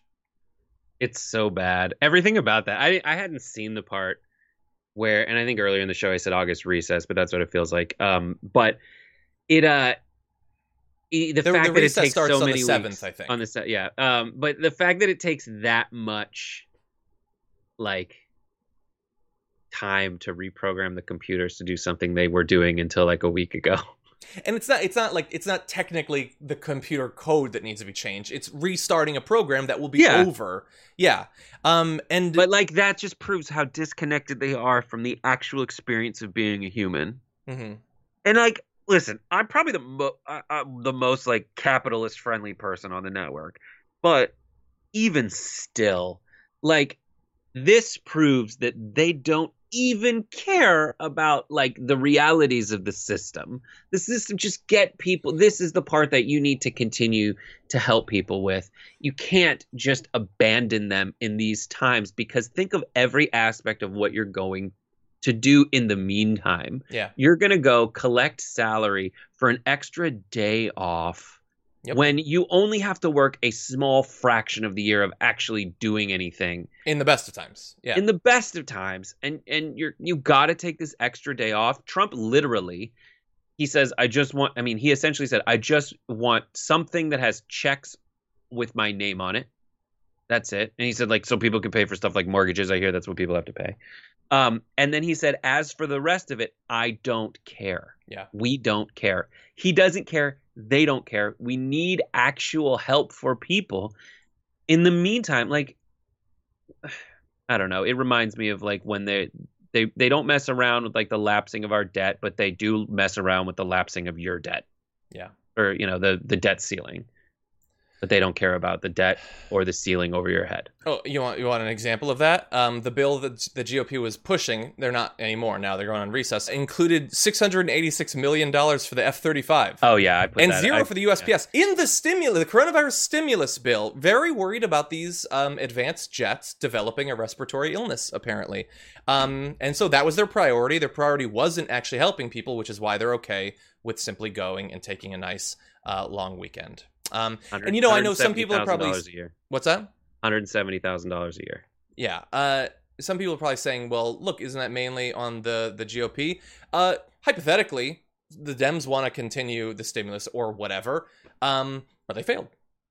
It's so bad. Everything about that. I I hadn't seen the part where, and I think earlier in the show I said August recess, but that's what it feels like. Um, but it, uh, the, the fact the that it takes starts so on many the seventh, weeks I think. on the set, yeah. Um, but the fact that it takes that much, like, time to reprogram the computers to do something they were doing until like a week ago. And it's not it's not like it's not technically the computer code that needs to be changed. It's restarting a program that will be Yeah. over. Yeah. Um and But like that just proves how disconnected they are from the actual experience of being a human. Mhm. And like, listen, I'm probably the mo- uh, uh, the most like capitalist friendly person on the network, but even still, like, this proves that they don't even care about like the realities of the system. The system just get people. This is the part that you need to continue to help people with. You can't just abandon them in these times, because think of every aspect of what you're going to do in the meantime. Yeah. You're going to go collect salary for an extra day off Yep. when you only have to work a small fraction of the year of actually doing anything. In the best of times. Yeah. In the best of times. And and you're you got to take this extra day off. Trump literally, he says, I just want, I mean, he essentially said, I just want something that has checks with my name on it. That's it. And he said, like, so people can pay for stuff like mortgages. I hear that's what people have to pay. Um, and then he said, as for the rest of it, I don't care. Yeah. We don't care. He doesn't care. They don't care. We need actual help for people. In the meantime, like, I don't know. It reminds me of like when they they they don't mess around with like the lapsing of our debt, but they do mess around with the lapsing of your debt. Yeah. Or, you know, the the debt ceiling. But they don't care about the debt or the ceiling over your head. Oh, you want you want an example of that? Um, the bill that the G O P was pushing, they're not anymore now, they're going on recess, included six hundred eighty-six million dollars for the F thirty-five. Oh, yeah. I put and that, zero I, for the U S P S. Yeah. In the stimulus, the coronavirus stimulus bill, very worried about these um, advanced jets developing a respiratory illness, apparently. Um, and so that was their priority. Their priority wasn't actually helping people, which is why they're okay with simply going and taking a nice uh, long weekend. Um, and you know, I know some people are probably, a year. What's that? one hundred seventy thousand dollars a year. Yeah. Uh, some people are probably saying, well, look, isn't that mainly on the, the G O P? Uh, hypothetically, the Dems want to continue the stimulus or whatever, um, but they failed.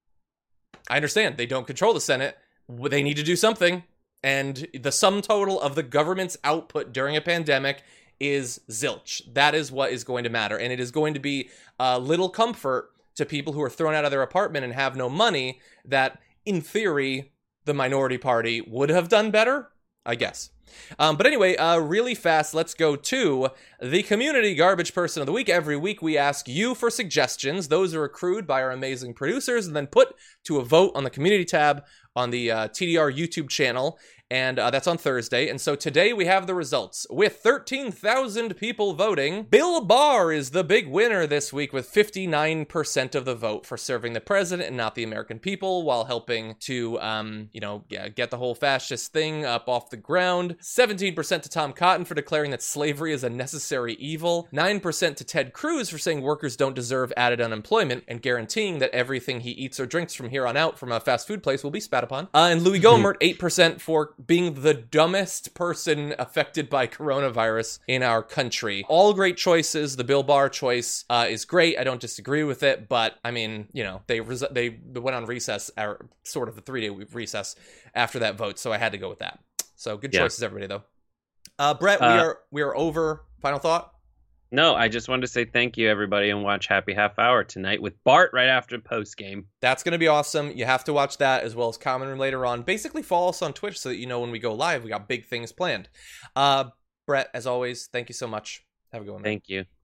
I understand. They don't control the Senate. They need to do something. And the sum total of the government's output during a pandemic is zilch. That is what is going to matter. And it is going to be a little comfort to people who are thrown out of their apartment and have no money that, in theory, the minority party would have done better, I guess. Um, but anyway, uh, really fast, let's go to the Community Garbage Person of the Week. Every week we ask you for suggestions. Those are accrued by our amazing producers and then put to a vote on the Community tab on the uh, T D R YouTube channel. And uh, that's on Thursday. And so today we have the results. With thirteen thousand people voting, Bill Barr is the big winner this week with fifty-nine percent of the vote for serving the president and not the American people while helping to, um, you know, yeah, get the whole fascist thing up off the ground. seventeen percent to Tom Cotton for declaring that slavery is a necessary evil. nine percent to Ted Cruz for saying workers don't deserve added unemployment and guaranteeing that everything he eats or drinks from here on out from a fast food place will be spat upon. Uh, and Louis Gohmert, eight percent for being the dumbest person affected by coronavirus in our country. All great choices. The Bill Barr choice uh, is great. I don't disagree with it, but I mean, you know, they res- they went on recess, or sort of the three-day recess after that vote, so I had to go with that. So good choices, yeah. Everybody, though. Uh, Brett, uh, we are we are over. Final thought? No, I just wanted to say thank you, everybody, and watch Happy Half Hour tonight with Bart right after post game. That's going to be awesome. You have to watch that as well as Common Room later on. Basically, follow us on Twitch so that you know when we go live. We got big things planned. Uh, Brett, as always, thank you so much. Have a good one. Thank you.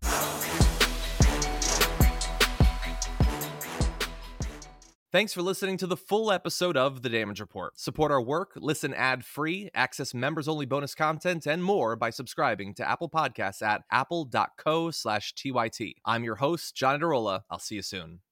Thanks for listening to the full episode of The Damage Report. Support our work, listen ad-free, access members-only bonus content, and more by subscribing to Apple Podcasts at apple.co slash TYT. I'm your host, John Adarola. I'll see you soon.